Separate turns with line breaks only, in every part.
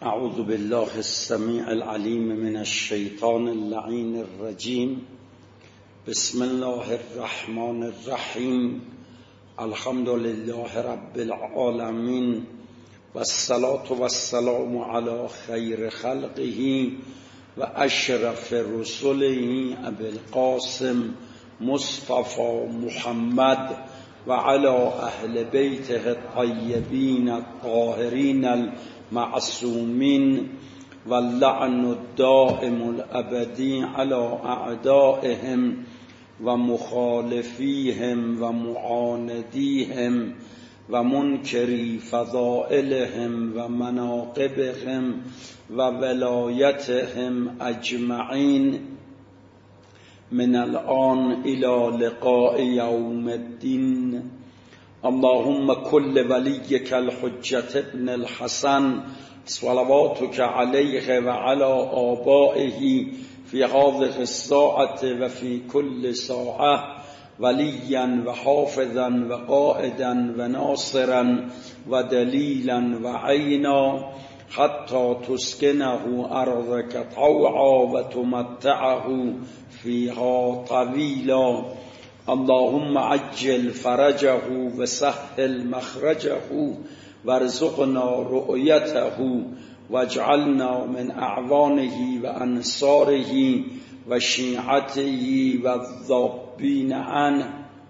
اعوذ بالله السمیع العلیم من الشیطان اللعین الرجیم. بسم الله الرحمن الرحیم. الحمد لله رب العالمین والصلاة والسلام علی خیر خلقه و اشرف رسله ابی القاسم مصطفى محمد و علی اهل بیته الطیبین الطاهرین المعصومین و اللعن الدائم الابدی علی اعدائهم و مخالفیهم و معاندیهم و منکری فضائلهم و مناقبهم و ولایتهم اجمعین من الان الى لقاء یوم الدین. اللهم كل وليك الحجة ابن الحسن صلواتك عليه وعلى آبائه في هذه الساعة وفي كل ساعة وليا وحافظا وقائدا وناصرا ودليلا وعينا حتى تسكنه أرضك طوعا وتمتعه فيها طويلا. اللهم عجل فرجه وسهل مخرجه وارزقنا رؤيته واجعلنا من أعوانه وأنصاره وشيعته والذابين عنه.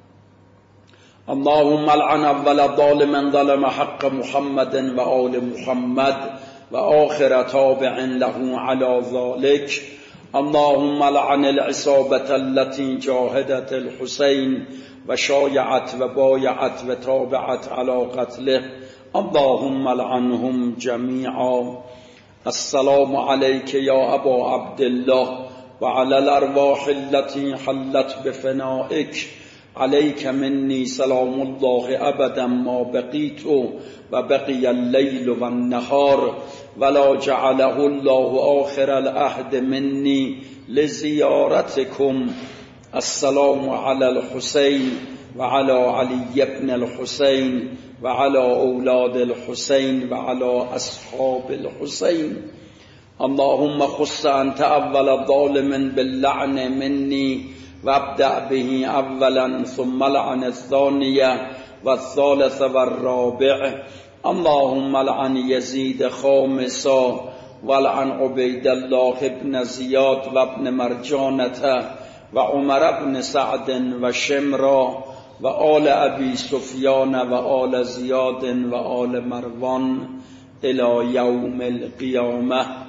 اللهم لعن أول ظالم ظلم حق محمد وآل محمد وآخر تابع له على ذلك. اللهم لعن العصابة التي جاهدت الحسين وشايعت وبايعت وتابعت على قتله. اللهم لعنهم جميعا. السلام عليك يا أبا عبد الله وعلى الأرواح التي حلت بفنائك. عليك مني سلام الله أبدا ما بقيت وبقي الليل والنهار ولا جعله الله آخر العهد مني لزيارتكم. السلام على الحسين وعلى علي بن الحسين وعلى أولاد الحسين وعلى أصحاب الحسين. اللهم خص أنت أول ظالم باللعن مني وابدأ به أولا ثم لعن الثانية والثالث والرابع. اللهم لعن يزيد خامسا ولعن عبيد الله بن زياد وابن مرجانة وعمر بن سعد وشمرا وآل أبي سفيان وآل زياد وآل مروان إلى يوم القيامة.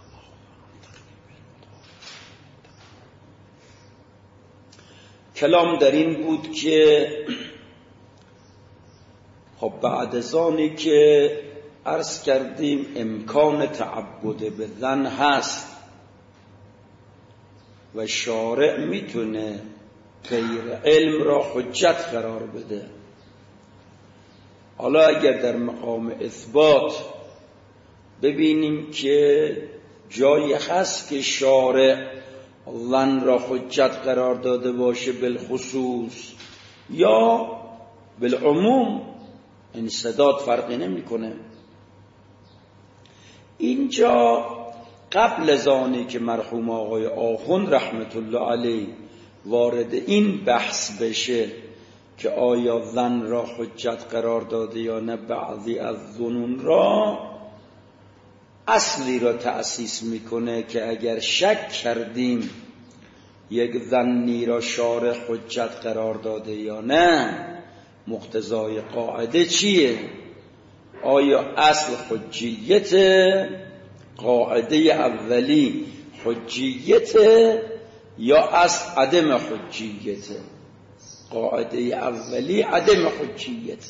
کلام در این بود که خب بعد از آنی که عرض کردیم امکان تعبد به زن هست و شارع میتونه غیر علم را حجت قرار بده، حالا اگر در مقام اثبات ببینیم که جایی هست که شارع زن را حجت قرار داده باشه بالخصوص یا بالعموم، انسداد فرقی نمی کنه. اینجا قبل از آنی که مرحوم آقای آخوند رحمت الله علیه وارد این بحث بشه که آیا زن را حجت قرار داده یا نه بعضی از ظنون را، اصلی را تأسیس میکنه که اگر شک کردیم یک ظنی را شارع حجت قرار داده یا نه، مقتضای قاعده چیه؟ آیا اصل حجیت، قاعده اولی حجیت، یا اصل عدم حجیت؟ قاعده اولی عدم حجیت.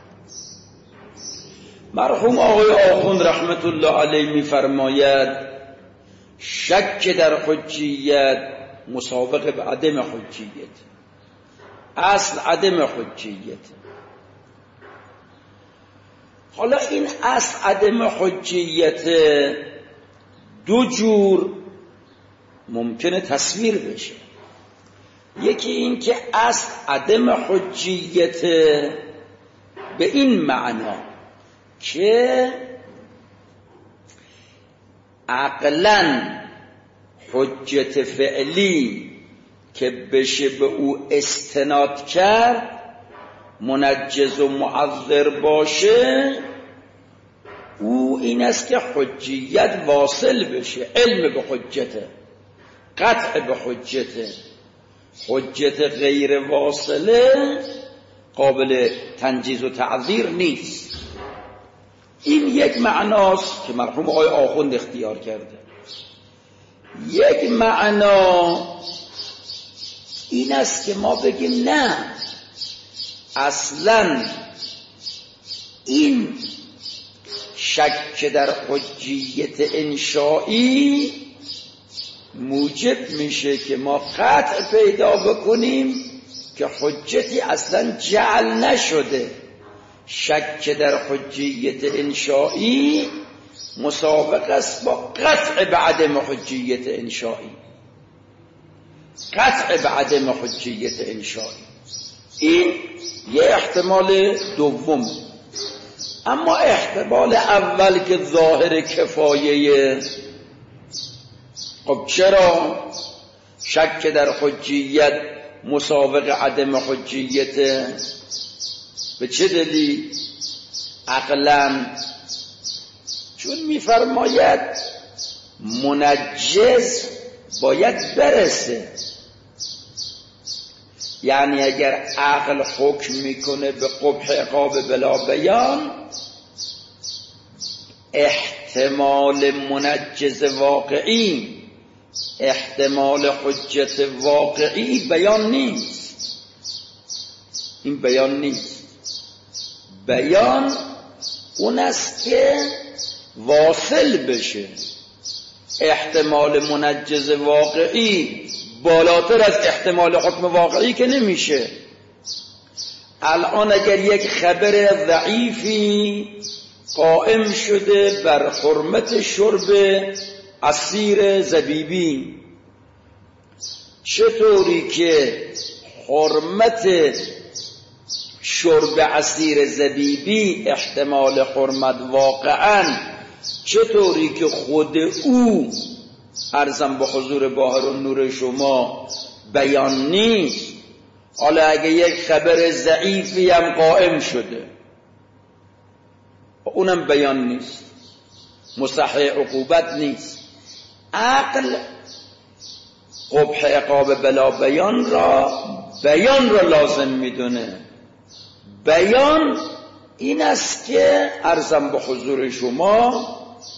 مرحوم آقای آخوند رحمت الله علیه میفرماید شک در حجیت مسابقه به عدم حجیت، اصل عدم حجیت. حالا این اصل عدم حجیت دو جور ممکنه تصویر بشه. یکی این که اصل عدم حجیت به این معنا که عقلاً حجت فعلی که بشه به او استناد کرد منجز و معذر باشه، او این است که حجیت واصل بشه، علم به حجته، قطع به حجته. حجت غیر واصله قابل تنجیز و تعذیر نیست. این یک معناست که مرحوم آقای آخوند اختیار کرده. یک معنا این است که ما بگیم نه، اصلا این شک در حجیت انشایی موجب میشه که ما قطع پیدا بکنیم که حجتی اصلا جعل نشده. شک در حجیت انشایی مسابق است با قطع به عدم حجیت انشایی. قطع به عدم حجیت انشایی این یه احتمال دوم. اما احتمال اول که ظاهر کفایه، خب چرا شک در حجیت مسابق عدم حجیت؟ به چه دلیل؟ عقلاً چون میفرماید منجز باید برسه. یعنی اگر عقل حکم میکنه به قبح عقاب بلا بیان، احتمال منجز واقعی، احتمال حجت واقعی بیان نیست. این بیان نیست. بیان اون است که واصل بشه. احتمال منجز واقعی بالاتر از احتمال حکم واقعی که نمیشه. الان اگر یک خبر ضعیفی قائم شده بر حرمت شرب عصیر زبیبی، چطوری که حرمت شرب عصیر زبیبی احتمال حرمت واقعاً، چطوری که خود او عرضم به حضور باهر و نور شما بیان نیست، حالا اگه یک خبر ضعیفی هم قائم شده اونم بیان نیست، مستحق عقوبت نیست. عقل قبح عقاب بلا بیان را لازم میدونه. بیان این است که عرضم به حضور شما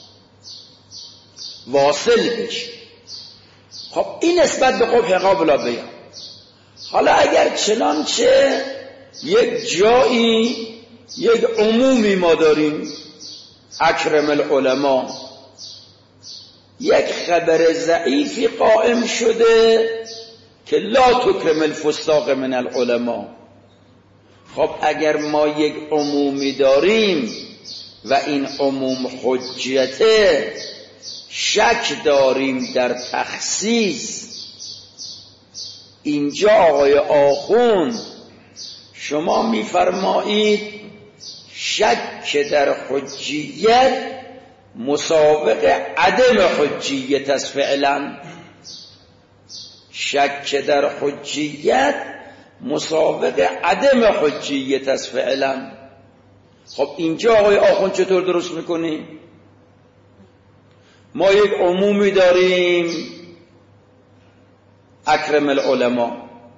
واصل بشه. خب این نسبت به قبح عقاب بلا بیان. حالا اگر چنانچه یک جایی یک عمومی ما داریم، اکرم العلماء، یک خبر ضعیفی قائم شده که لا تکرم الفساق من العلماء. خب اگر ما یک عمومی داریم و این عموم حجته، شک داریم در تخصیص، اینجا آقای آخوند شما میفرمایید شک در حجیت مسابق عدم حجیت است. فعلا شک در حجیت مسابق عدم حجیت است فعلا. خب اینجا آقای آخوند چطور درست میکنی؟ ما یک عمومی داریم اکرم العلماء،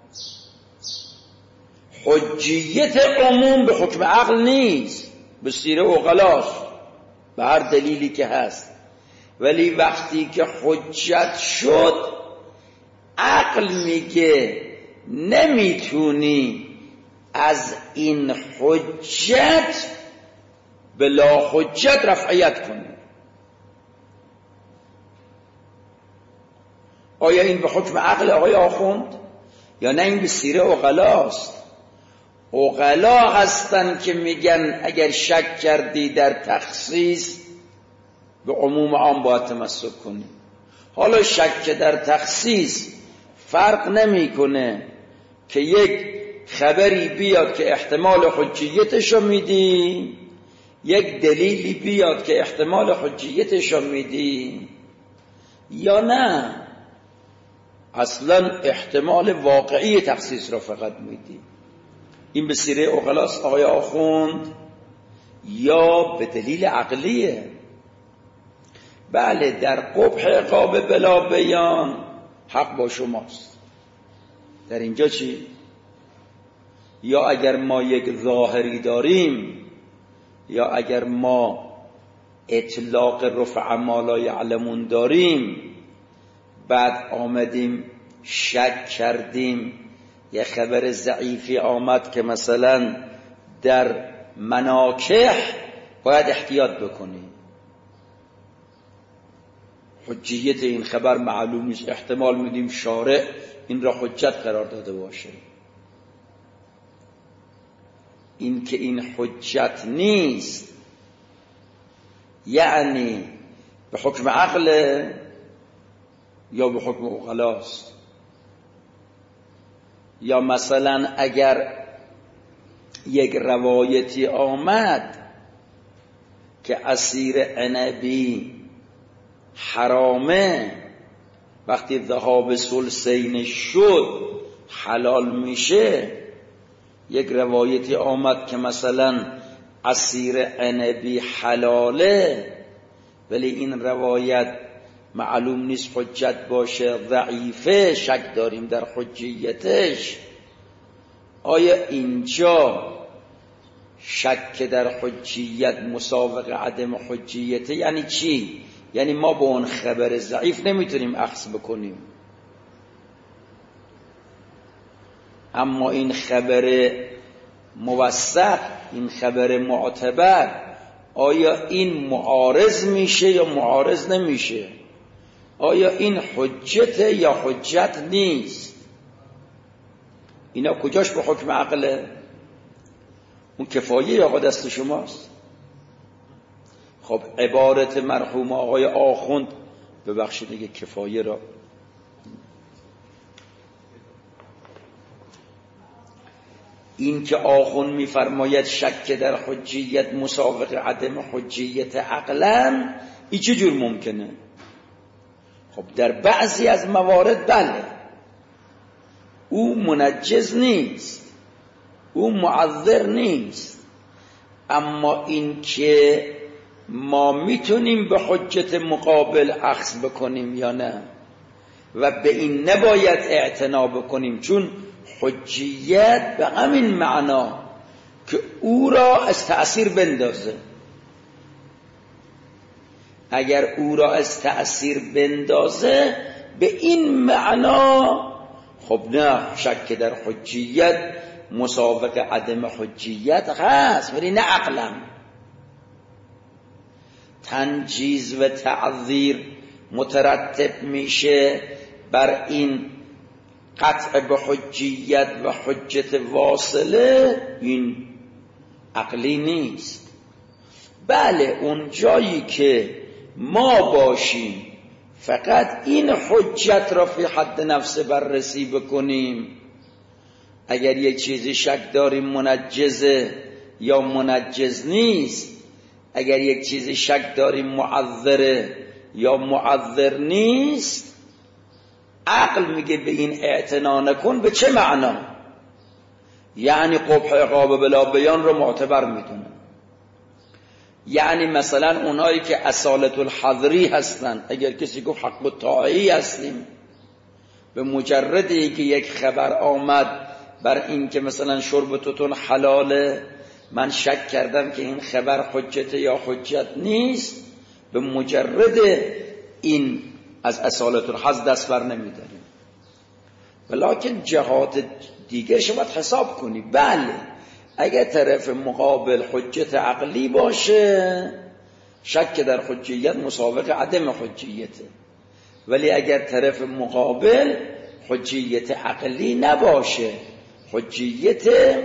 حجیت عموم به حکم عقل نیست، به سیره عقلاست، به هر دلیلی که هست. ولی وقتی که حجت شد، عقل میگه نمیتونی از این حجت به لا حجت رفعیت کنی. آیا این به حکم عقل آقای آخوند یا نه این به سیره عقلاست؟ عقلا هستن که میگن اگر شک کردی در تخصیص به عموم عام باید تمسک کنی. حالا شک در تخصیص فرق نمیکنه که یک خبری بیاد که احتمال حجیتشو میدی، یک دلیلی بیاد که احتمال حجیتشو میدی. یا نه اصلا احتمال واقعی تخصیص را فقط میدی؟ این به سیره عقلاست آقای آخوند یا به دلیل عقلیه؟ بله، در قبح عقاب بلا بیان حق با شماست. در اینجا چی؟ یا اگر ما یک ظاهری داریم، یا اگر ما اطلاق رفع ما لا یعلمون داریم، بعد آمدیم شک کردیم، یه خبر ضعیفی آمد که مثلا در مناکح باید احتیاط بکنیم، حجیت این خبر معلوم نیست، احتمال میدیم شارع این را حجت قرار داده باشه. این که این حجت نیست یعنی به حکم عقل یا به حکم عقلاست؟ یا مثلا اگر یک روایتی آمد که عصیر عنبی حرامه، وقتی ذهاب ثلثین شد حلال میشه. یک روایتی آمد که مثلا عصیر عنبی حلاله، ولی این روایت معلوم نیست حجت باشه، ضعیفه، شک داریم در حجیتش. آیا اینجا شک در حجیت مساوق عدم حجیته؟ یعنی چی؟ یعنی ما با اون خبر ضعیف نمیتونیم اخذ بکنیم، اما این خبر موثق، این خبر معتبر، آیا این معارض میشه یا معارض نمیشه؟ آیا این حجت یا حجت نیست؟ اینا کجاش به حکم عقله؟ اون کفایه یا آقا دست شماست؟ خب عبارت مرحوم آقای آخوند، ببخشید دیگه کفایه را این که آخوند میفرماید شک در حجیت مساوق عدم حجیت عقلا، این چه جور ممکنه؟ خب در بعضی از موارد بله، او منجز نیست، او معذر نیست، اما این که ما میتونیم به حجت مقابل اخذ بکنیم یا نه، و به این نباید اعتنا بکنیم، چون حجیت به همین معنا که او را از تأثیر بندازه. اگر او را از تأثیر بندازه به این معنا، خب نه، شک در حجیت مساوق عدم حجیت هست، ولی نه عقلا. تنجیز و تعذیر مترتب میشه بر این قطع به حجیت و حجت واصله، این عقلی نیست. بله، اون جایی که ما باشیم فقط این حجت را فی حد نفس بررسی بکنیم، اگر یک چیزی شک داریم منجزه یا منجز نیست، اگر یک چیزی شک داریم معذره یا معذر نیست، عقل میگه به این اعتنا نکن. به چه معنا؟ یعنی قبح عقاب بلا بیان رو معتبر میدونه. یعنی مثلا اونایی که اصالت الحضری هستن، اگر کسی گفت حق الطاعی هستیم، به مجردی که یک خبر آمد بر این که مثلا شرب توتون حلاله، من شک کردم که این خبر حجت یا حجت نیست، به مجرد این از اصالت الحظ دست بر نمیداریم. ولیکن جهات دیگر شما حساب کنی. بله، اگر طرف مقابل حجت عقلی باشه، شک در حجیت مساوق عدم حجیته، ولی اگر طرف مقابل حجیت عقلی نباشه، حجیت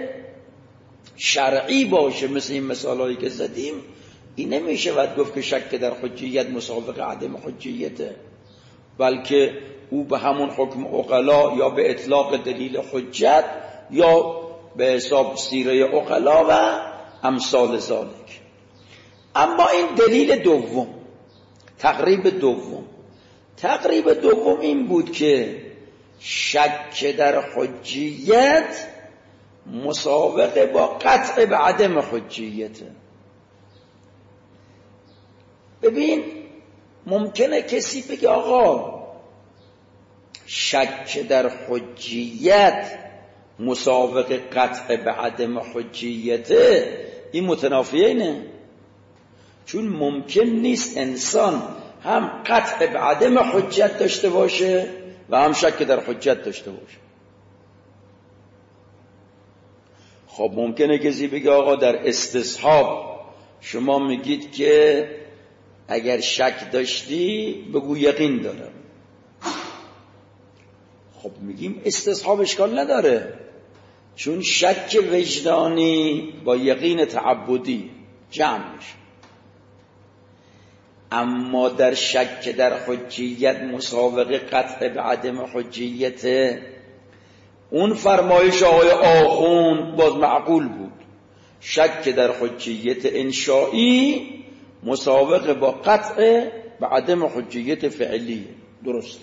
شرعی باشه، مثل این مثالایی که زدیم، این نمیشه باید گفت که شک در حجیت مساوق عدم حجیته، بلکه او به همون حکم عقلا یا به اطلاق دلیل حجت یا به حساب سیره عقلا و امثال ذالک. اما این دلیل دوم، تقریب دوم، تقریب دوم این بود که شک در حجیت مسابقه با قطع به عدم حجیته. ببین ممکنه کسی بگه آقا شک در حجیت مسابقه قطع به عدم حجیته، این متنافیه نه، چون ممکن نیست انسان هم قطع به عدم حجت داشته باشه و هم شک در حجت داشته باشه. خب ممکنه کسی بگه آقا در استصحاب شما میگید که اگر شک داشتی بگو یقین دارم. خب میگیم استصحاب اشکال نداره، چون شک وجدانی با یقین تعبدی جمع میشه. اما در شک در حجیت مسابقه قطع به عدم حجیت، اون فرمایش آقای آخوند باز معقول بود. شک در حجیت انشائی مسابقه با قطع به عدم حجیت فعلی، درست.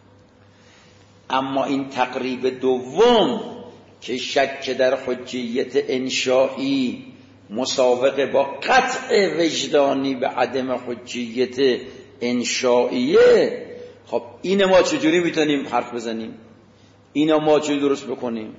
اما این تقریب دوم که شک در حجیت انشائی مسابقه با قطع وجدانی به عدم حجیت انشائیه، خب این ما چجوری میتونیم حرف بزنیم؟ اینا ما چجوری درست بکنیم؟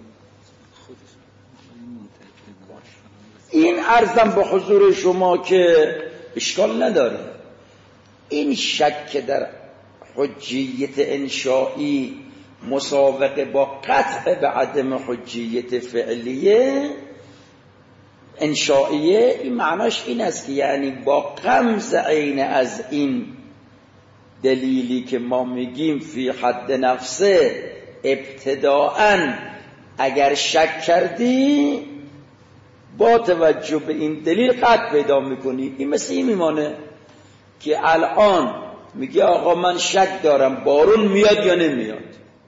این عرضم به حضور شما که اشکال نداره. این شک در حجیت انشائی مسابقه با قطع به عدم حجیت فعلیه انشائیه، این معناش این است که یعنی با غمز عین از این دلیلی که ما میگیم فی حد نفسه ابتداءً اگر شک کردی با توجه به این دلیل قطع پیدا میکنی. این مثل این میمانه که الان میگه آقا من شک دارم بارون میاد یا نمیاد.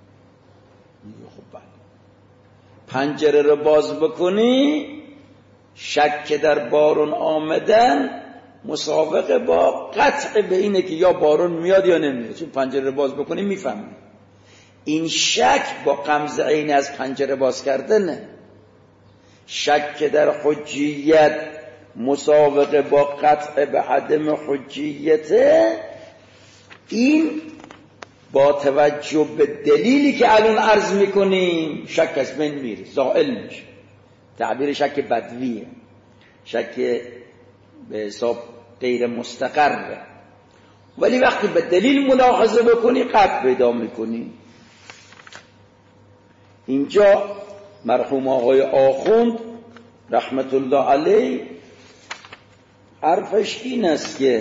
خب بله. پنجره رو باز بکنی، شک در بارون آمدن مسابقه با قطع به اینه که یا بارون میاد یا نمیاد، چون پنجره رو باز بکنی میفهمی. این شک با غمز عین از پنجره باز کردنه. شک در حجیت مسابقه با قطع به عدم حجیته، این با توجه به دلیلی که الان عرض میکنیم شک از بین میره، زائل میشه. تعبیر شک بدویه، شک به حساب غیر مستقره، ولی وقتی به دلیل ملاحظه بکنی قطع پیدا میکنی. اینجا مرحوم آقای آخوند رحمت الله علیه حرفش این است که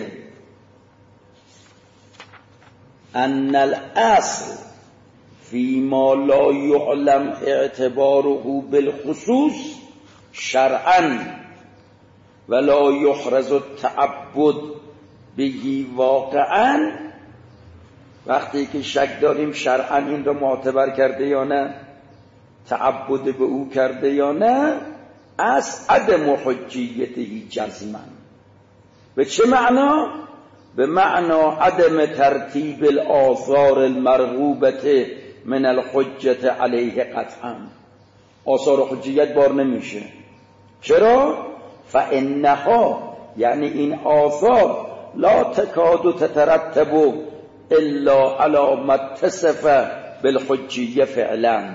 ان الاصل فيما لا يعلم اعتباره بالخصوص شرعا ولا يحرز التعبد به واقعا. وقتی که شک داریم شرعا این رو معتبر کرده یا نه، تعبد به او کرده یا نه، از عدم حجیته جزما. به چه معنا؟ به معنا عدم ترتیب الآثار المرغوبة من الحجت علیه قطعا. آثار حجیت بار نمیشه. چرا؟ فانها، یعنی این آثار لا تکاد تترتب الا علی ما اتصف بالحجیه فعلا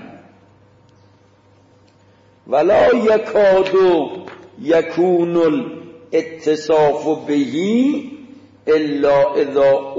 ولا یکاد یکون الاتصاف به الا اذا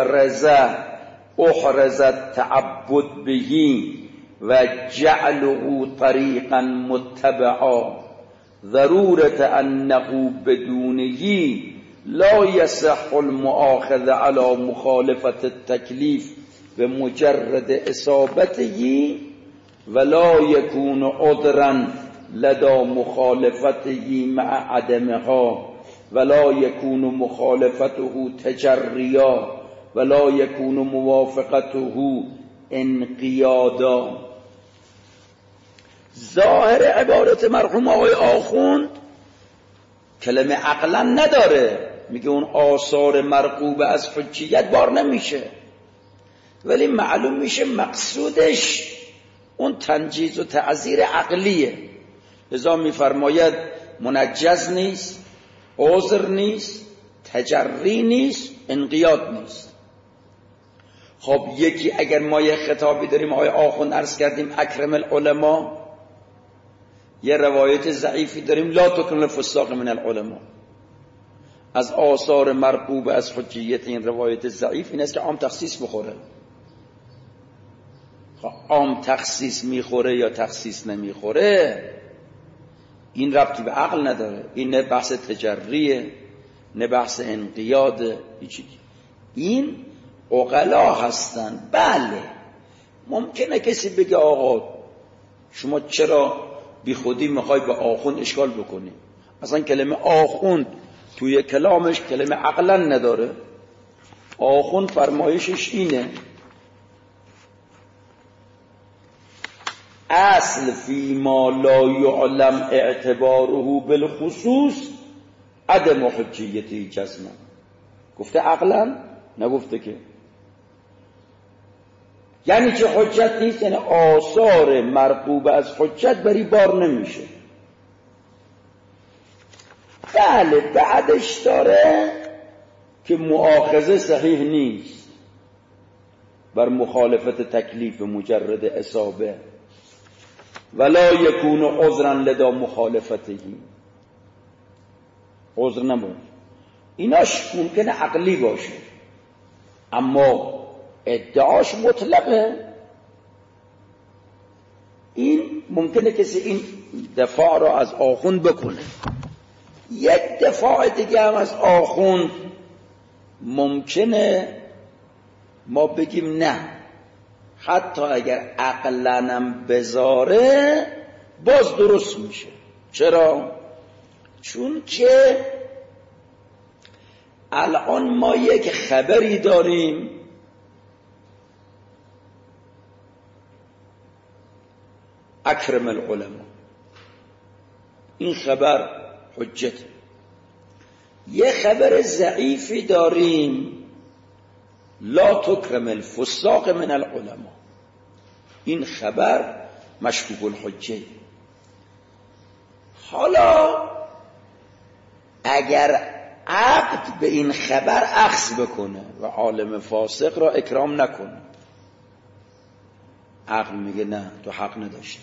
احرز التعبد به و جعله طریقا متبعا ضرورت انه بدونه لا يصح المؤاخذه على مخالفة التکلیف بمجرد اصابته ولا يكون عذرا لدى مخالفته مع عدمها ولا يكون مخالفته تجريا ولا يكون موافقته انقیادا. ظاهر عبارت مرحوم آقای آخوند کلمه عقلا نداره، میگه اون آثار مرغوبه از حجیت بار نمیشه. ولی معلوم میشه مقصودش اون تنجیز و تعذیر عقلیه. لذا میفرماید منجز نیست، عذر نیست، تجری نیست، انقیاد نیست. خب یکی اگر ما یه خطابی داریم، آقای آخوند عرض کردیم اکرم العلماء، یه روایت ضعیفی داریم لا تکرم الفساق من العلماء. از آثار مرغوب از حجیت این روایت ضعیف این است که عام تخصیص بخوره. عام تخصیص میخوره یا تخصیص نمیخوره این ربطی به عقل نداره. این نه بحث تجریه نه بحث انقیاده. این عقلا هستن. بله ممکنه کسی بگه آقا شما چرا بی خودی میخوای به آخوند اشکال بکنی؟ اصلا کلمه آخوند توی کلامش کلمه عقلا نداره. آخوند فرمایشش اینه اصل فی ما لا یعلم اعتباره بالخصوص عدم حجیتی جزما. گفته عقلا؟ نگفته که. یعنی چه حجت نیست؟ یعنی آثار مرغوب از حجت بری بار نمیشه. بله بعدش داره که مؤاخذه صحیح نیست بر مخالفت تکلیف مجرد اصابه ولا یکون عذرا لدا مخالفتهی. عذر نمون. ایناش ممکنه عقلی باشه اما ادعاش مطلقه. این ممکنه کسی این دفاع را از آخوند بکنه. یک دفاع دیگه هم از آخوند ممکنه ما بگیم نه، حتی اگر عقلنم بذاره باز درست میشه. چرا؟ چون که الان ما یک خبری داریم اکرم العلماء، این خبر حجت. یه خبر ضعیفی داریم لا تکرم الفساق من العلماء، این خبر مشکوک الحجه. حالا اگر عقد به این خبر اخذ بکنه و عالم فاسق را اکرام نکنه، عقل میگه نه تو حق نداشتی.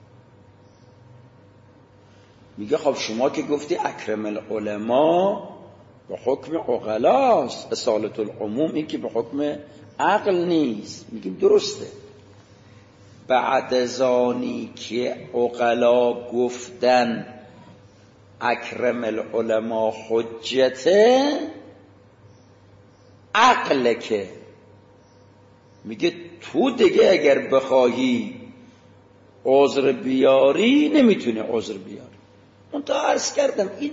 میگه خب شما که گفتی اکرم العلماء به حکم عقلاست، اصالت العموم این که به حکم عقل نیست. میگیم درسته. بعد از آنی که عقلا گفتن اکرم العلماء حجته، عقل که میگه تو دیگه اگر بخواهی عذر بیاری نمیتونه عذر بیاری. اون تا عرض کردم این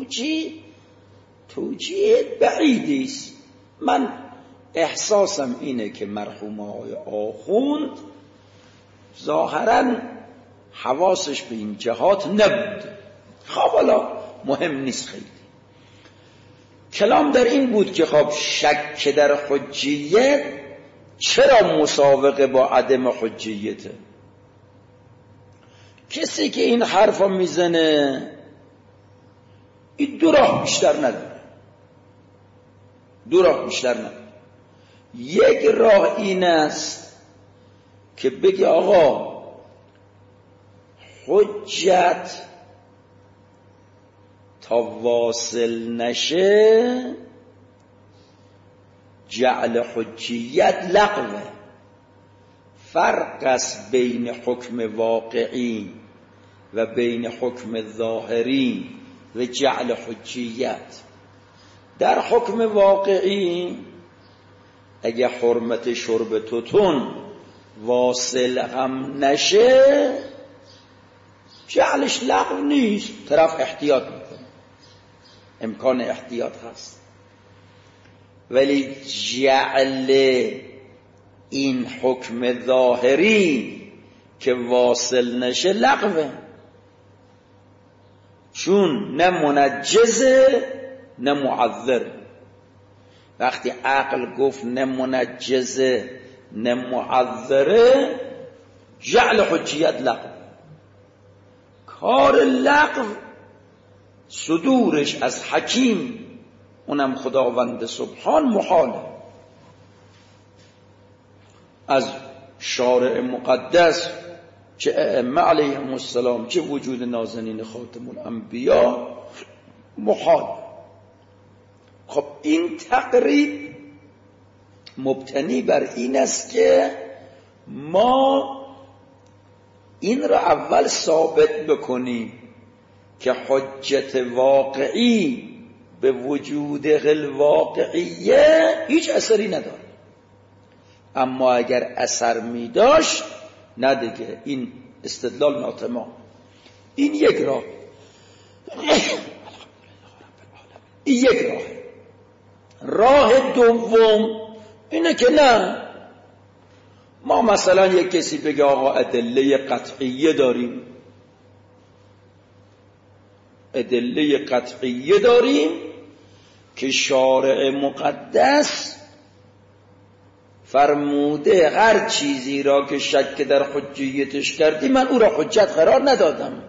توجیه بعیدی است. من احساسم اینه که مرحوم آقای آخوند ظاهرا حواسش به این جهات نبود. خب حالا مهم نیست. خیلی کلام در این بود که خب شک در حجیت چرا مساوقه با عدم حجیته؟ کسی که این حرفا میزنه این دو راه بیشتر نداره. یک راه این است که بگه آقا حجت تا واصل نشه جعل حجیت لغوه. فرق است بین حکم واقعی و بین حکم ظاهری و جعل حجیت. در حکم واقعی اگه حرمت شرب توتون واصل هم نشه جعلش لغو نیست، طرف احتیاط میکنه، امکان احتیاط هست. ولی جعل این حکم ظاهری که واصل نشه لغوه، چون نه منجزه نه معذر. وقتی عقل گفت نه منجزه معذره جعل حجیت لغو. کار لغو صدورش از حکیم، اونم خداوند سبحان، محاله. از شارع مقدس چه ائمه علیهم السلام چه وجود نازنین خاتم الانبیا محال. خب این تقریب مبتنی بر این است که ما این را اول ثابت بکنیم که حجت واقعی به وجود غیر واقعیه هیچ اثری نداره. اما اگر اثر می داشت نه دیگه، این استدلال ناتمام. این یک راه. این یک راه دوم اینه که نه، ما مثلا یک کسی بگه آقا ادله قطعیه داریم، ادله قطعیه داریم که شارع مقدس فرموده هر چیزی را که شک در حجیتش کردی من او را حجت قرار ندادم.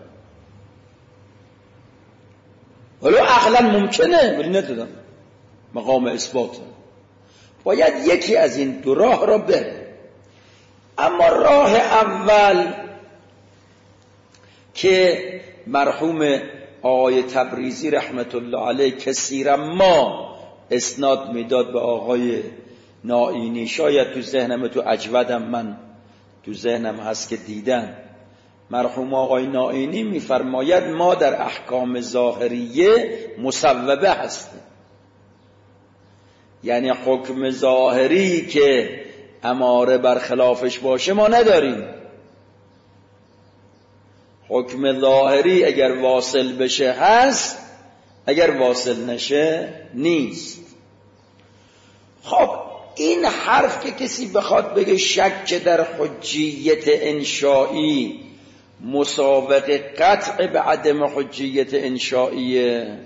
ولو عقلا ممکنه ولی ندادم، مقام اثبات. باید یکی از این دو راه را بره. اما راه اول که مرحوم آقای تبریزی رحمت الله علیه کثیرا ما اسناد میداد به آقای نائینی، شاید تو ذهنم، تو اجودم من تو ذهنم هست که دیدن، مرحوم آقای نائینی میفرماید ما در احکام ظاهریه مصوبه هستیم. یعنی حکم ظاهری که اماره بر خلافش باشه ما نداریم. حکم ظاهری اگر واصل بشه هست، اگر واصل نشه نیست. خب این حرف که کسی بخواد بگه شک در حجیت انشائی مساوق قطع به عدم حجیت انشائیه،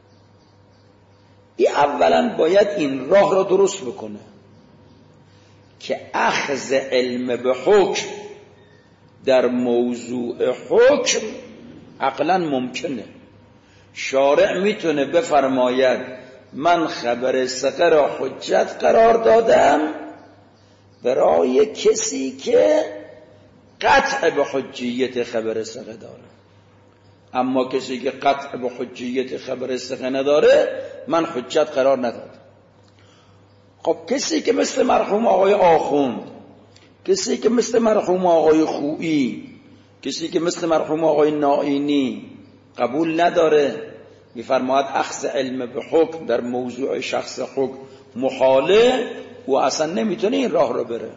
این اولا باید این راه را درست بکنه که اخذ علم به حکم در موضوع حکم عقلا ممکنه. شارع میتونه بفرماید من خبر ثقه را حجت قرار دادم برای کسی که قطع به حجیت خبر ثقه داره، اما کسی که قطع به حجیت خبر ثقه نداره من حجت قرار ندادم. خب کسی که مثل مرحوم آقای آخوند، کسی که مثل مرحوم آقای خویی، کسی که مثل مرحوم آقای نائینی قبول نداره، میفرماید اخذ علم به حکم در موضوع شخص حکم محاله، و اصلا نمیتونه این راه رو بره.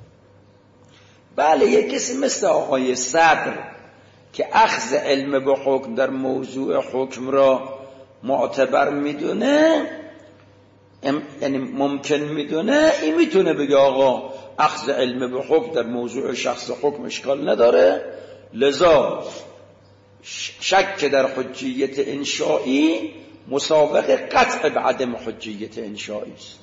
بله یک کسی مثل آقای صدر که اخذ علم به حکم در موضوع حکم را معتبر میدونه، یعنی ممکن میدونه، این میتونه بگه آقا اخذ علم به حکم در موضوع شخص حکم اشکال نداره، لذا شک در حجیت انشائی مساوق قطع به عدم حجیت انشائی است.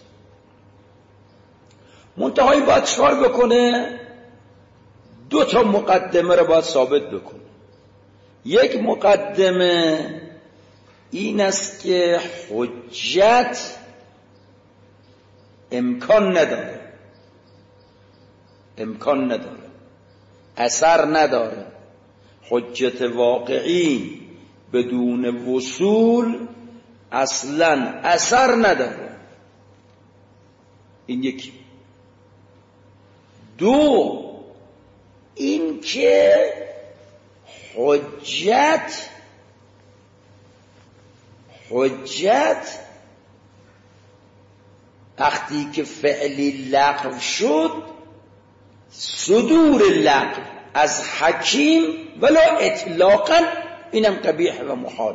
منتهایی باید چکار بکنه؟ دو تا مقدمه را باید ثابت بکنه. یک مقدمه این است که حجت امکان نداره، اثر نداره. حجت واقعی بدون وصول اصلا اثر نداره. این یکی. دو، این که حجت وقتی که فعلی لغو شد، صدور لغو از حکیم ولا اطلاقا اینم قبیح و محال.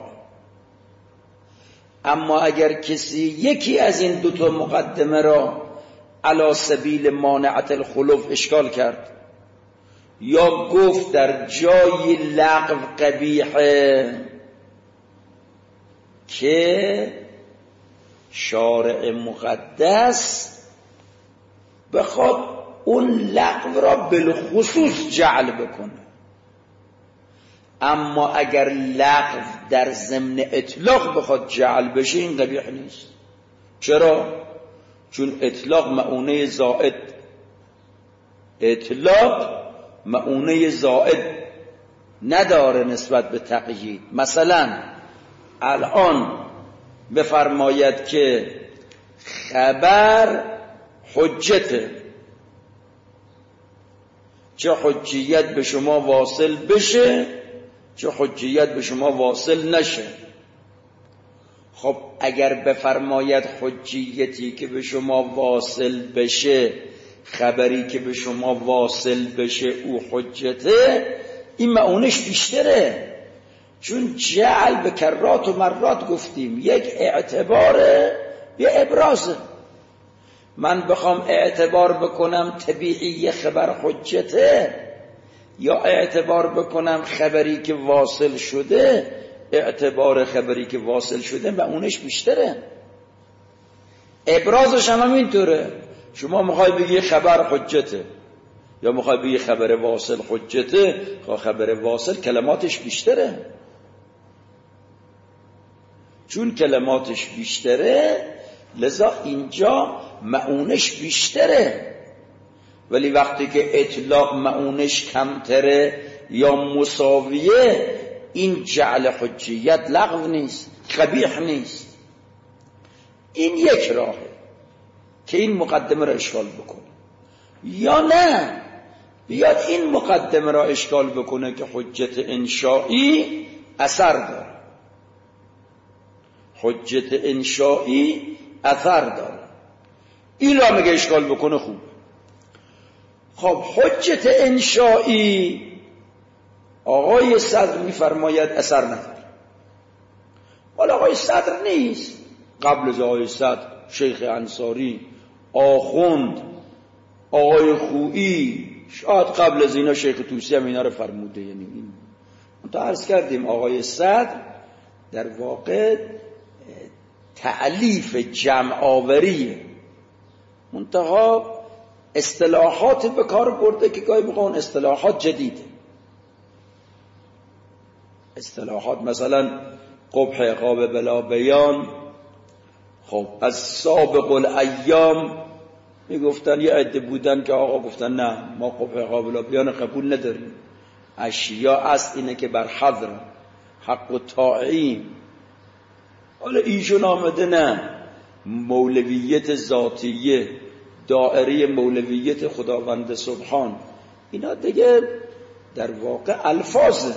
اما اگر کسی یکی از این دو تا مقدمه را علی سبیل مانعت الخلف اشکال کرد یا گفت در جای لغو قبیحه که شارع مقدس بخواد اون لغو را بالخصوص جعل بکنه. اما اگر لغو در ضمن اطلاق بخواد جعل بشه این قبیح نیست. چرا؟ چون اطلاق مؤونه زائد، اطلاق مؤونه زائد نداره نسبت به تقیید. مثلا الان بفرماید که خبر حجته، چه حجیت به شما واصل بشه چه حجیت به شما واصل نشه. خب اگر بفرماید حجیتی که به شما واصل بشه، خبری که به شما واصل بشه او حجته، این معنیش بیشتره. چون جعل به کرات و مرات گفتیم یک اعتباره یه ابرازه. من بخوام اعتبار بکنم طبیعی خبر حجته یا اعتبار بکنم خبری که واصل شده، اعتبار خبری که واصل شده معنیش بیشتره. ابرازش هم اینطوره. شما میخوای بگی خبر حجته یا میخوای بگی خبر واصل حجته، خبر واصل کلماتش بیشتره. چون کلماتش بیشتره لذا اینجا معنیش بیشتره. ولی وقتی که اطلاق معنیش کمتره یا مساویه، این جعل حجیت لغو نیست، قبیح نیست. این یک راهه که این مقدمه را اشکال بکنه. یا نه بیاد این مقدمه را اشکال بکنه که حجت انشائی اثر داره. حجت انشائی اثر داره، این را میگه اشکال بکنه خوب. خب حجت انشائی آقای صدر میفرماید اثر نداره. ولی آقای صدر نیست، قبل از آقای صدر شیخ انصاری، آخوند، آقای خویی، شاید قبل از اینا شیخ طوسی هم اینا رو فرموده. یعنی این تا عرض کردیم آقای صدر در واقع تألیف جمع آوریه، منتها اصطلاحات به کار برده که گاهی موقع اون اصطلاحات جدیده. اصطلاحات مثلا قبح عقاب بلا بیان. خب از سابق الایام میگفتن یه عده بودن که آقا گفتن نه ما قبح عقاب بلا بیان قبول نداریم، اشیا است اینه که بر حضر حق و طاعیم. حالا ایشون آمده نه، مولویت ذاتیه، دائره مولویت خداوند سبحان، اینا دیگه در واقع الفاظه.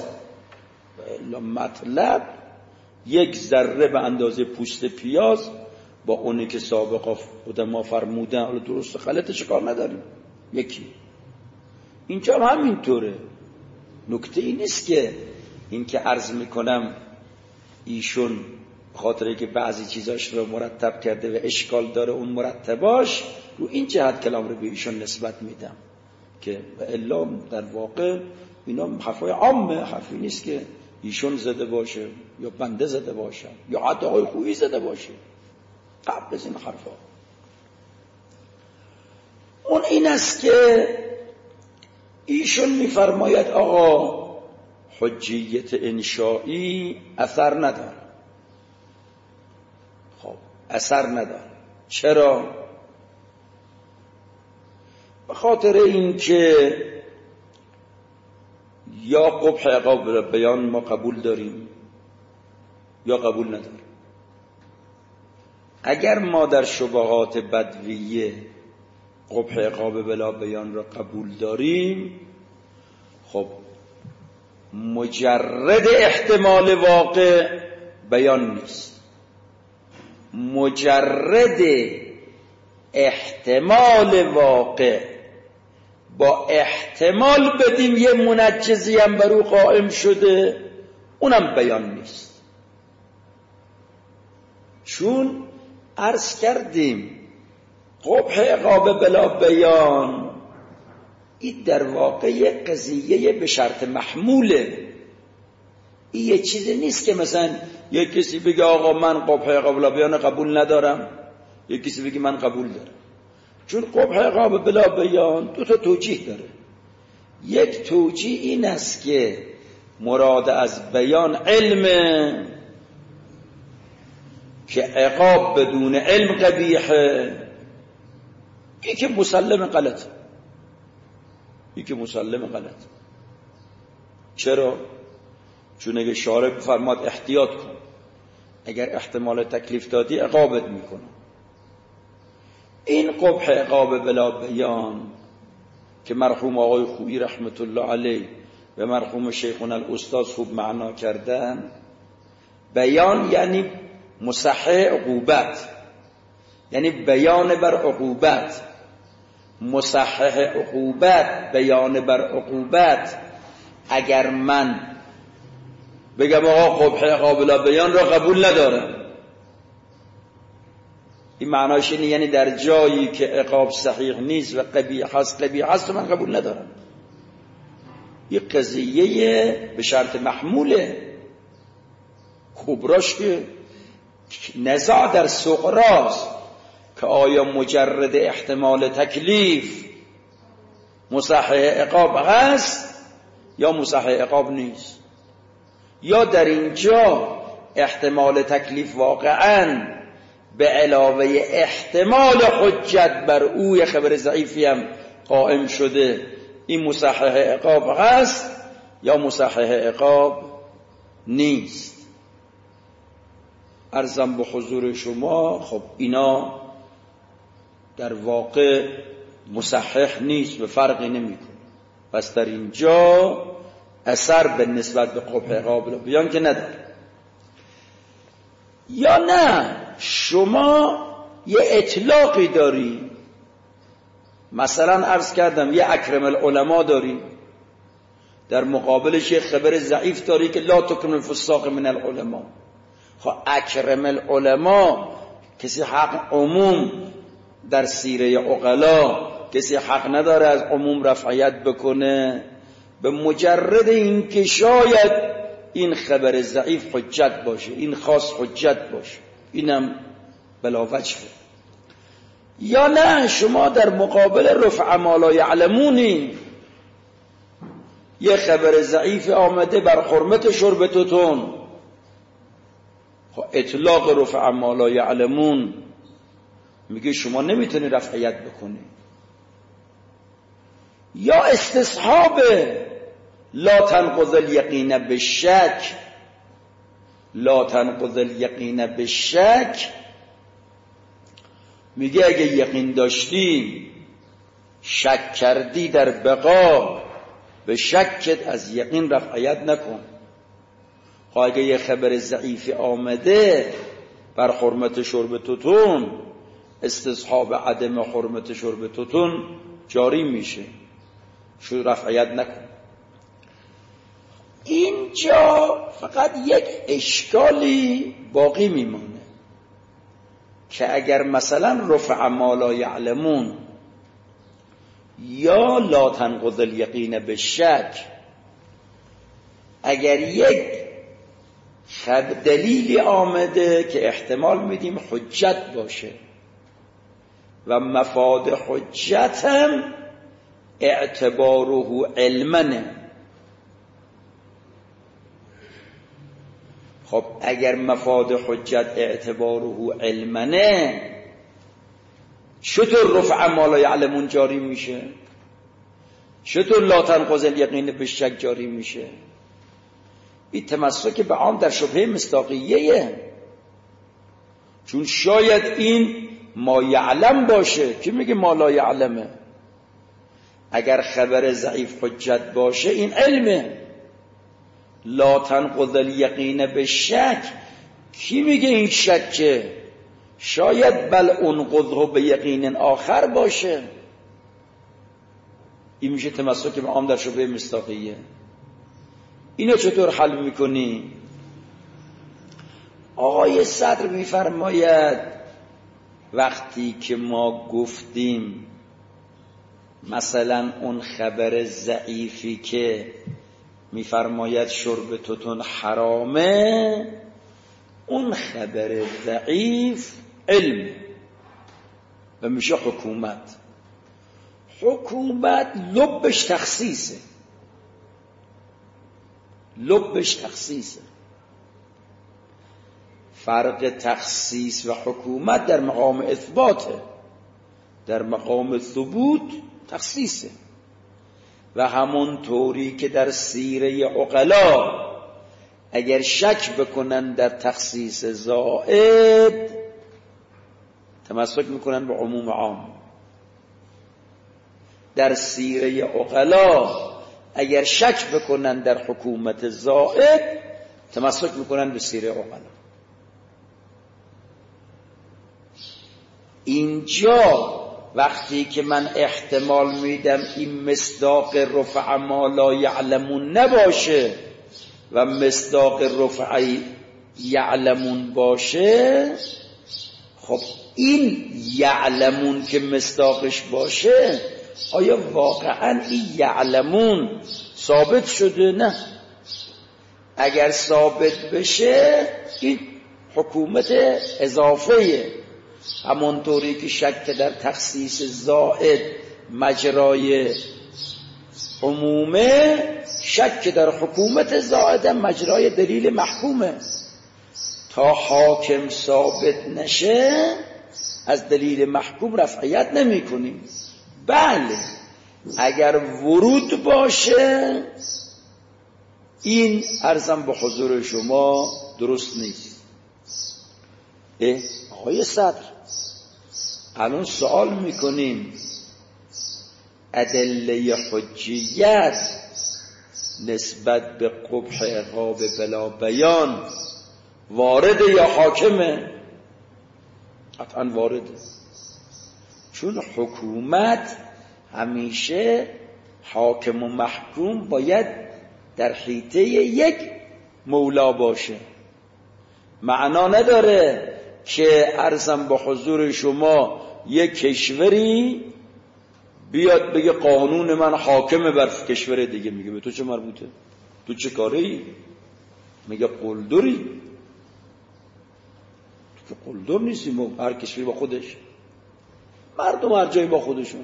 مطلب یک ذره به اندازه پوست پیاز با اونی که سابقا ما فرمودن، حالا درست غلطش کار نداریم، یکی. اینجا هم همینطوره. نکته این نیست که این که عرض میکنم ایشون خاطره که بعضی چیزاش رو مرتب کرده و اشکال داره اون مرتباش، رو این جهت کلام رو به ایشون نسبت میدم که الا در واقع اینا حرفای عامه، حرفی نیست که ایشون زده باشه یا بنده زده باشه یا حتی آقای خویی زده باشه. قبل از این حرفا اون این است که ایشون میفرماید آقا حجیت انشائی اثر نداره. خب اثر نداره. چرا؟ به خاطر این که یا قبح عقاب بیان ما قبول داریم یا قبول نداریم. اگر ما در شبهات بدویه قبح عقاب بلا بیان را قبول داریم، خب مجرد احتمال واقع بیان نیست. مجرد احتمال واقع با احتمال بدیم یه منجزی هم بر او قائم شده، اونم بیان نیست. چون عرض کردیم قبح عقاب بلا بیان این در واقع یه قضیه به شرط محموله. این یه چیزی نیست که مثلا یک کسی بگه آقا من قبح عقاب بلا بیان قبول ندارم، یک کسی بگه من قبول دارم. چون قبح عقاب بلا بیان دو تا توجیه داره. یک توجیه این است که مراد از بیان علمه که عقاب بدون علم قبیحه، این که مسلم غلط. چرا؟ چون اگه شارع بفرماد احتیاط کن، اگر احتمال تکلیف دادی عقابت میکنه. این قبح عقاب بلا بیان که مرحوم آقای خویی رحمت الله علیه و مرحوم شیخنا الاستاد خوب معنا کردن، بیان یعنی مصحح عقوبت، یعنی بیان بر عقوبت، مصحح عقوبت، بیان بر عقوبت. اگر من بگم آقا قبح عقاب بلا بیان را قبول ندارم، این معناش اینه یعنی در جایی که عقاب صحیح نیست و قبیح هست من قبول ندارم. یه قضیه به شرط محموله، کبراش که نزاع در صغراست که آیا مجرد احتمال تکلیف مصحح عقاب هست یا مصحح عقاب نیست، یا در اینجا احتمال تکلیف واقعاً به علاوه احتمال حجت بر او یه خبر ضعیفی هم قائم شده، این مصحح عقاب هست یا مصحح عقاب نیست. عرضم به حضور شما خب اینا در واقع مصحح نیست، به فرقی نمیکنه. پس در اینجا اثر به نسبت به قبح عقاب بیان که نداره. یا نه شما یه اطلاقی داری، مثلا عرض کردم یه اکرم العلماء داری، در مقابلش یه خبر ضعیف داری که لا تکرم الفساق من العلماء. خب اکرم العلماء کسی حق عموم در سیره عقلا کسی حق نداره از عموم رفعیت بکنه به مجرد این که شاید این خبر ضعیف حجت باشه، این خاص حجت باشه، اینم بلا وجه. یا نه شما در مقابل رفع ما لا یعلمونی، یه خبر ضعیف آمده بر حرمت شرب توتون، اطلاق رفع ما لا یعلمون میگه شما نمیتونی رفعیت بکنی. یا استصحاب لا تنقض الیقین بالشک، لا تنقض الیقین بالشک میگه اگه یقین داشتی شک کردی در بقا، به شکت از یقین رفعیت نکن. اگه یه خبر ضعیف آمده بر حرمت شرب توتون، استصحاب عدم حرمت شرب توتون جاری میشه، شو رفعیت نکن. اینجا فقط یک اشکالی باقی میمونه که اگر مثلا رفع ما لا یعلمون یا لا تنقض الیقین بالشک، اگر یک دلیلی آمده که احتمال میدیم حجت باشه و مفاد حجت هم اعتباره علمنه، خب اگر مفاد حجت اعتباره علمنه چطور رفع ما لا یعلمون جاری میشه؟ چطور لا تنقض الیقین بالشک جاری میشه؟ این تمسک به عام در شبهه مصداقیه، چون شاید این ما یعلم باشه که میگه ما لا یعلمه. اگر خبر ضعیف حجت باشه این علمه. لا تنقض الیقین بالشک کی میگه این شکه؟ شاید بل انقضه به یقین آخر باشه. این میشه تمسک به عام در شبهه مصداقیه. اینو چطور حل میکنی؟ آقای صدر میفرماید وقتی که ما گفتیم مثلا اون خبر ضعیفی که میفرماید شرب توتون حرامه، اون خبر ضعیف علم، و میشه حکومت. حکومت لبش تخصیصه، لبش تخصیصه. فرق تخصیص و حکومت در مقام اثباته، در مقام ثبوت تخصیصه. و همون طوری که در سیره عقلا اگر شک بکنن در تخصیص زائد تمسک میکنن به عموم عام، در سیره عقلا اگر شک بکنن در حکومت زائد تمسک میکنن به سیره عقلا. اینجا وقتی که من احتمال میدم این مصداق رفع ما لا یعلمون نباشه و مصداق رفع یعلمون باشه، خب این یعلمون که مصداقش باشه آیا واقعا این یعلمون ثابت شده؟ نه. اگر ثابت بشه این حکومت اضافیه، همونطوری که شک در تخصیص زائد مجرای عمومه، شک در حکومت زائد مجرای دلیل محکومه. تا حاکم ثابت نشه از دلیل محکوم رفعیت نمی کنیم. بله اگر ورود باشه این عرضم به حضور شما درست نیست. آقای صدر الان سوال میکنیم ادله حجیت نسبت به قبح عقاب بلا بیان وارده یا حاکمه؟ قطعا وارده، چون حکومت همیشه حاکم و محکوم باید در حیطه یک مولا باشه. معنا نداره که عرضم به حضور شما یک کشوری بیاد بگه قانون من حاکمه بر کشور دیگه. میگه به تو چه مربوطه؟ تو چه کاری؟ میگه قلدری. تو که قلدر نیستی، هر کشوری با خودش، مردم هر جایی با خودشون.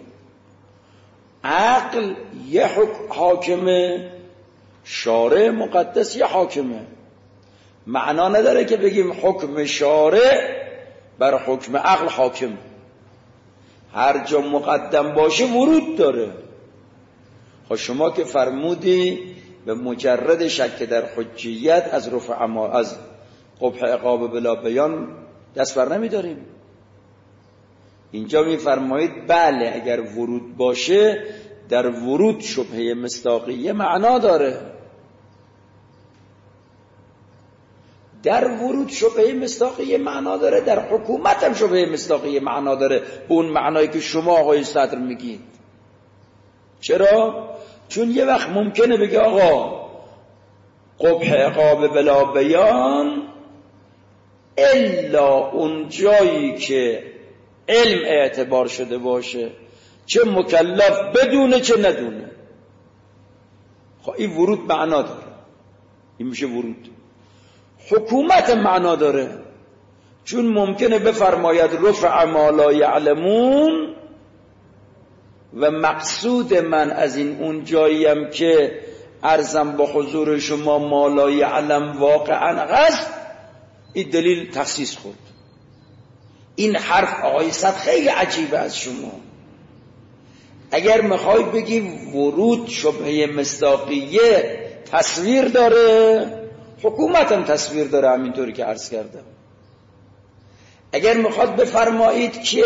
عقل یه حاکمه، شارع مقدس یه حاکمه. معنا نداره که بگیم حکم شارع بر حکم عقل حاکم. هر جا مقدم باشه ورود داره. خب شما که فرمودی به مجرد شک در حجیت از رفع ما از قبح عقاب بلا بیان دست بر نمیداریم. اینجا میفرمایید بله اگر ورود باشه در ورود شبهه مصداقیه معنا داره. در ورود شبهه مصداقیه معنا داره، در حکومت هم شبهه مصداقیه معنا داره، به اون معنایی که شما آقای صدر میگید. چرا؟ چون یه وقت ممکنه بگه آقا قبح عقاب بلا بیان الا اون جایی که علم اعتبار شده باشه، چه مکلف بدونه چه ندونه. خب این ورود معنا داره، این میشه ورود. حکومت معنا داره، چون ممکنه بفرماید رفع ما لا یعلمون و مقصود من از این اون جاییم که عرضم با حضور شما ما لا یعلم واقعا هست، این دلیل تخصیص خورد. این حرف آقای صد خیلی عجیبه از شما. اگر میخوای بگی ورود شبهه مصداقیه تصویر داره، حکومت هم تصویر داره، همینطوری که عرض کردم. اگر میخواد بفرمایید که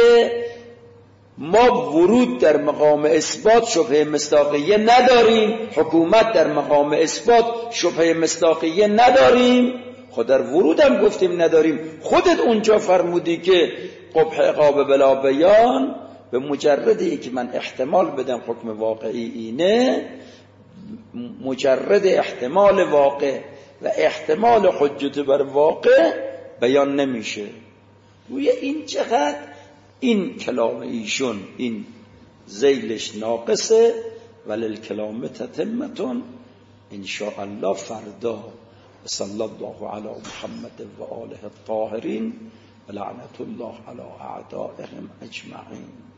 ما ورود در مقام اثبات شبهه مصداقیه نداریم، حکومت در مقام اثبات شبهه مصداقیه نداریم، خود در ورود هم گفتیم نداریم. خودت اونجا فرمودی که قبح عقاب بلا بیان به مجردی که من احتمال بدم حکم واقعی اینه، مجرد احتمال واقع و احتمال حجت بر واقع بیان نمیشه. گویا این چقدر این کلام ایشون این ذیلش ناقصه، ولی الکلام تتمتون انشاءالله فردا. صلی الله علی محمد و آله الطاهرین و لعنت الله علی اعدائهم اجمعین.